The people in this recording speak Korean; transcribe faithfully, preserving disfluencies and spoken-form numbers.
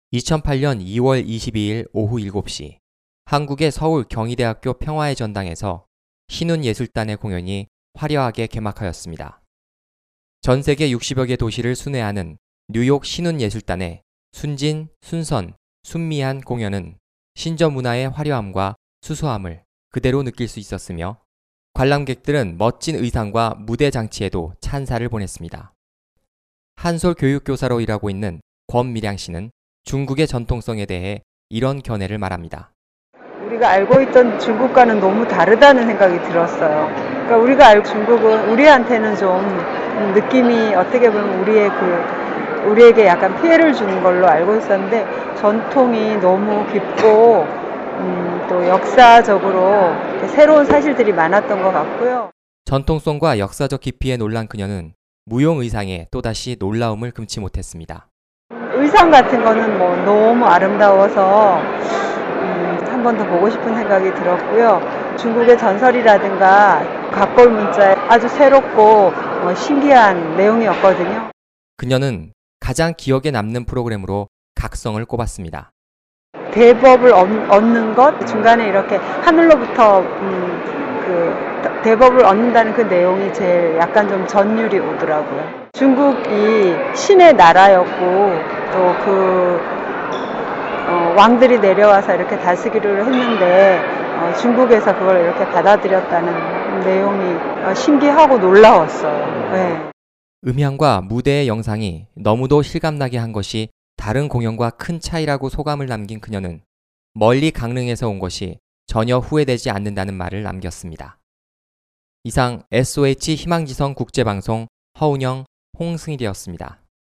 이천팔년 이월 이십이일 오후 일곱 시 한국의 서울 경희대학교 평화의 전당에서 신운예술단의 공연이 화려하게 개막하였습니다. 전 세계 육십여 개 도시를 순회하는 뉴욕 신운예술단의 순진, 순선, 순미한 공연은 신저 문화의 화려함과 수수함을 그대로 느낄 수 있었으며 관람객들은 멋진 의상과 무대 장치에도 찬사를 보냈습니다. 한솔 교육교사로 일하고 있는 권미량 씨는 중국의 전통성에 대해 이런 견해를 말합니다. 우리가 알고 있던 중국과는 너무 다르다는 생각이 들었어요. 그러니까 우리가 알고 중국은 우리한테는 좀 느낌이 어떻게 보면 우리의 그 우리에게 약간 피해를 주는 걸로 알고 있었는데 전통이 너무 깊고 음, 또 역사적으로 새로운 사실들이 많았던 것 같고요. 전통성과 역사적 깊이에 놀란 그녀는 무용 의상에 또다시 놀라움을 금치 못했습니다. 의상 같은 거는 뭐 너무 아름다워서 음, 한 번 더 보고 싶은 생각이 들었고요. 중국의 전설이라든가 각골 문자에 아주 새롭고 어, 신기한 내용이었거든요. 그녀는 가장 기억에 남는 프로그램으로 각성을 꼽았습니다. 대법을 얻는 것, 중간에 이렇게 하늘로부터 음, 그 대법을 얻는다는 그 내용이 제일 약간 좀 전율이 오더라고요. 중국이 신의 나라였고 또 그 어, 왕들이 내려와서 이렇게 다스기를 했는데 어, 중국에서 그걸 이렇게 받아들였다는 내용이 어, 신기하고 놀라웠어요. 네. 음향과 무대의 영상이 너무도 실감나게 한 것이 다른 공연과 큰 차이라고 소감을 남긴 그녀는 멀리 강릉에서 온 것이 전혀 후회되지 않는다는 말을 남겼습니다. 이상 에스오에이치 희망지성 국제방송 허운영, 홍승일이었습니다.